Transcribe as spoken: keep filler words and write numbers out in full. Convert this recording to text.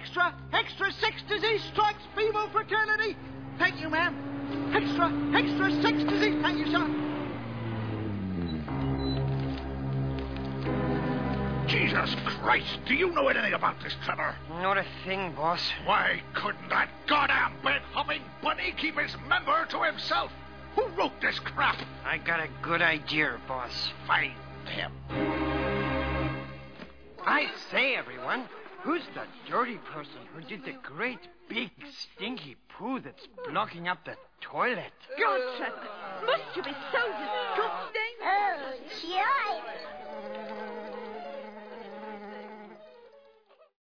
Extra, extra six disease strikes feeble fraternity. Thank you, ma'am. Extra, extra six disease. Thank you, sir. Jesus Christ, do you know anything about this, Trevor? Not a thing, boss. Why couldn't that goddamn bed-humming bunny keep his member to himself? Who wrote this crap? I got a good idea, boss. Find him. I say, everyone, who's the dirty person who did the great big stinky poo that's blocking up the toilet? God, Trevor, must you be so disgusting? Oh, it's